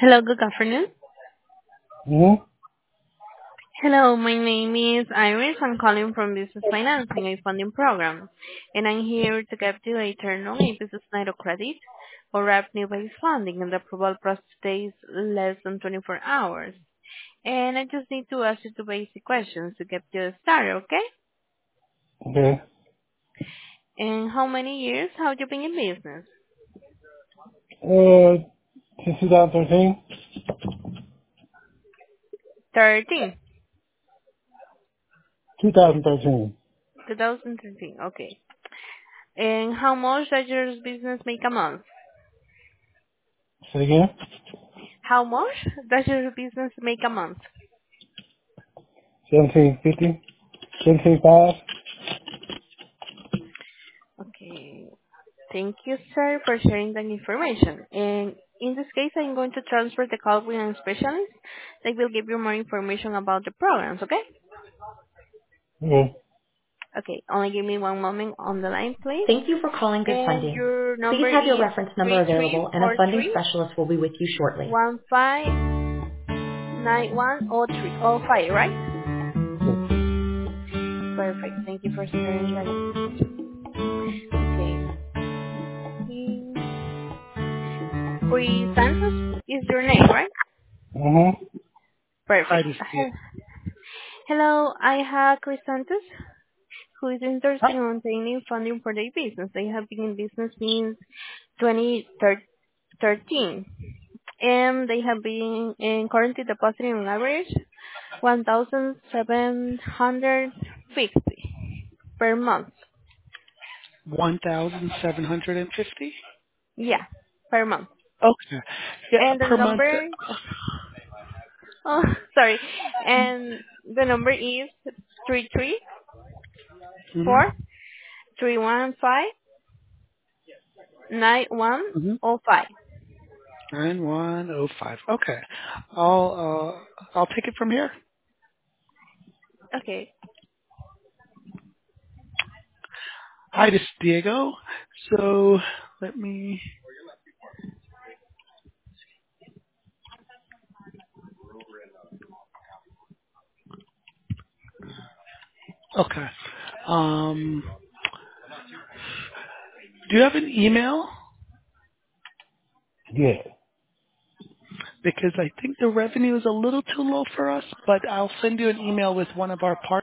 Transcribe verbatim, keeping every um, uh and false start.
Hello, good afternoon. Mm-hmm. Hello, my name is Iris. I'm calling from Business Financing, a funding program, and I'm here to get you a turn on a business line of credit or revenue-based funding, and the approval process takes less than twenty-four hours. And I just need to ask you two basic questions to get you started, okay? Okay. And how many years have you been in business? Uh, since twenty thirteen? thirteen. twenty thirteen. twenty thirteen, okay. And how much does your business make a month? Say again? How much does your business make a month? seventeen fifty? seventeen five? Okay. Thank you, sir, for sharing that information. And in this case, I'm going to transfer the call with a specialist. They will give you more information about the programs, okay? Okay. Okay, only give me one moment on the line, please. Thank you for calling Good And Funding. your Please number have your is reference number three three available and a four funding three specialist will be with you shortly. one five nine one zero three zero five, right? Yes. Perfect. Thank you for sharing that. Okay. Chris Santos is your name, right? Mm-hmm. Hi, Perfect. this is Hello, I have Chris Santos, who is Hi. interested in obtaining funding for their business. They have been in business since twenty thirteen, and they have been in currently depositing on average one thousand seven hundred fifty per month. one thousand seven hundred fifty? Yeah, per month. Okay. Yeah, And the per month. number, oh, sorry, and the number is three three Mm-hmm. four three one five nine one Mm-hmm. zero five. nine one oh five. Okay. I'll, uh, I'll take it from here. Okay. Hi, this is Diego. So, let me, okay. Um, do you have an email? Yeah. Because I think the revenue is a little too low for us, but I'll send you an email with one of our partners.